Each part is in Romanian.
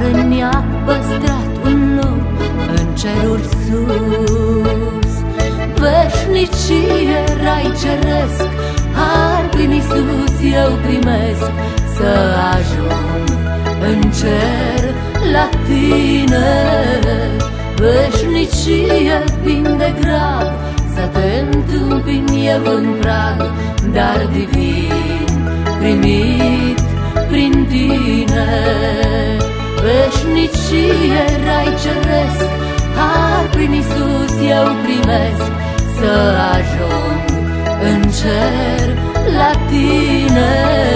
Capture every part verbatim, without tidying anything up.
care ne-a păstrat un loc în cerul sus. Veșnicie, rai ceresc, har prin Iisus eu primesc, să ajung în cer la tine. Veșnicie vin de grab, să te întâmpin eu în prag, dar divin primit prin tine. Veșnicie, rai ceresc, har prin Iisus eu primesc, să ajung în cer la tine.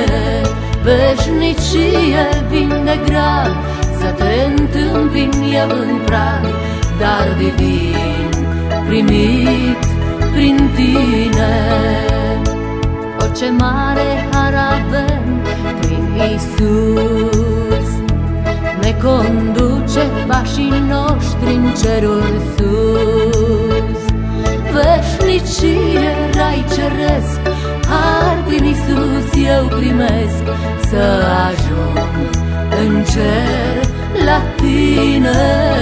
Veșnicie vin de grab, să te întâmpin eu în prag, dar divin primit prin tine. O, ce mare har avem prin Iisus, ne conduce pașii noștri în cerul sus. Veșnicie, rai ceresc, har prin Iisus eu primesc, să ajung în cer la tine.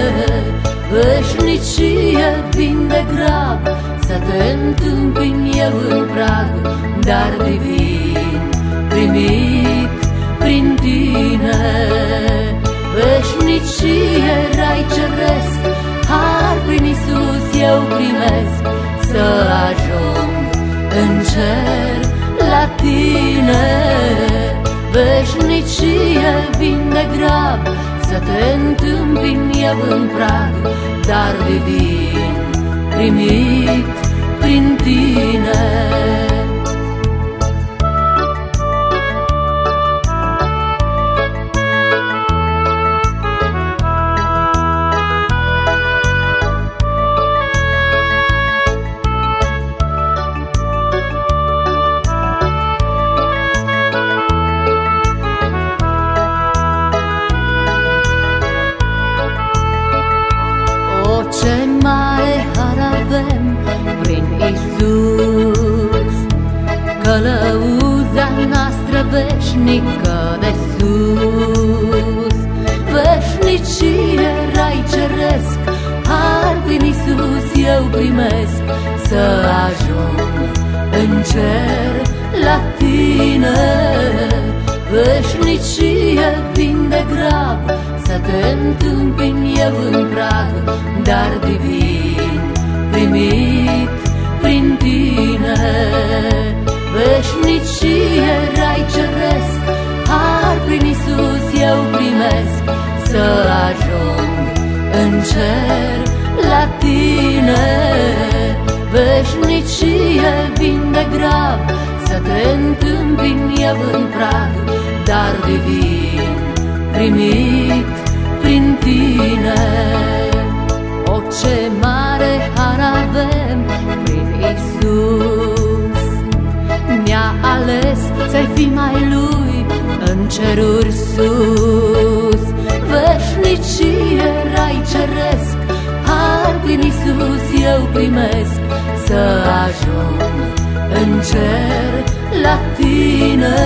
Veșnicie vin de grab, să te întâmpin eu în prag, dar divin primit prin tine. Veșnicie, rai ceresc, har prin Iisus eu primesc, să ajung în cer la tine. Veșnicie vin de grab, să te întâmpin eu în prag, dar divin primit prin tine. Ce mare har avem prin Iisus, călăuza noastră veșnică de sus. Veșnicie, rai ceresc, har prin Iisus eu primesc, să ajung în cer la tine. Veșnicie vin de grab, să te întâmpin eu în prag, dar divin primit prin tine. Veșnicie, rai ceresc, har prin Iisus eu primesc, să ajung în cer la tine. Veșnicie vin de grab, să te întâmpin eu în prag, dar divin primit prin tine. O, ce mare har avem prin Iisus, ne-a ales să-i fim ai Lui în ceruri sus. Veșnicie, rai ceresc, har prin Iisus eu primesc, să ajung în cer la tine.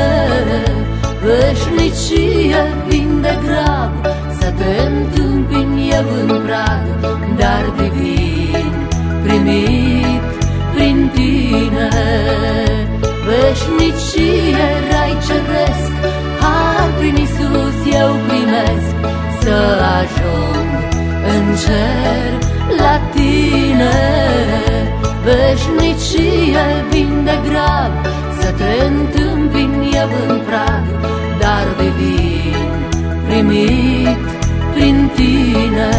Veșnicie vin de grab, să te întâmpin eu în prag, dar divin primit prin tine. Veșnicie, rai ceresc, har prin Iisus eu primesc, să ajung în cer la tine. Veșnicie vin de grab, să te întâmpin eu în prag, dar divin primit prin tine.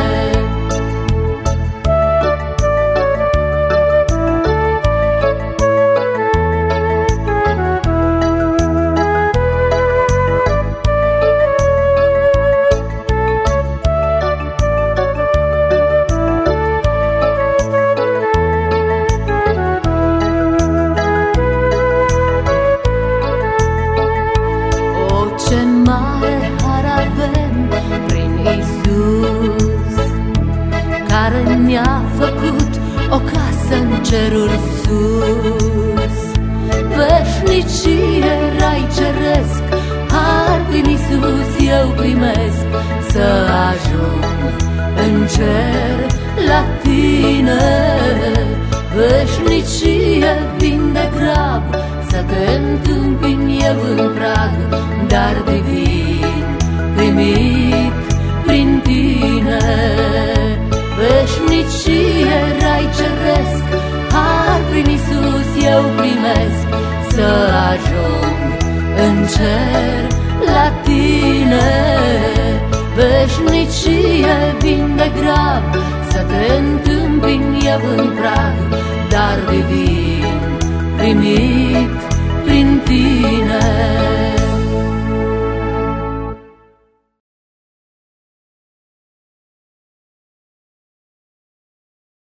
Care ne-a făcut o casă în cerul sus. Veșnicie, rai ceresc, har prin Iisus eu primesc, să ajung în cer la tine. Veșnicie vin de grab să te întâmpin eu în prag, dar divin primit prin tine. Veșnicie, rai ceresc, har prin Iisus eu primesc, să ajung în cer la tine. Veșnicie vin de grab să te întâmpin eu în prag, dar divin primit